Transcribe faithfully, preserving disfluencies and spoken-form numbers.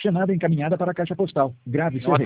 Chamada encaminhada para a caixa postal. Grave seu Não recado.